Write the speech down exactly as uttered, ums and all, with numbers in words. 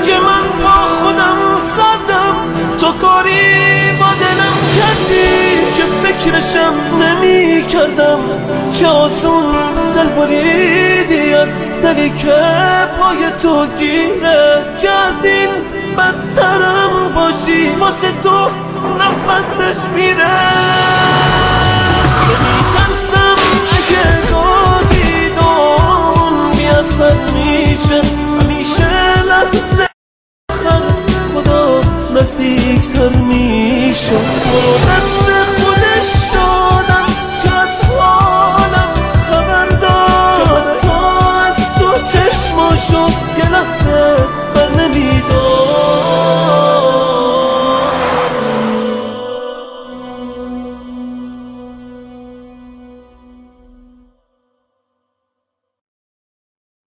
که من با خودم سردم، تو کاری با دلم کردی که فکرشم نمی کردم، چه آسون دل بریدی از دلی که پای تو گیره، که از این بدترم باشی واسه تو نفسش میره.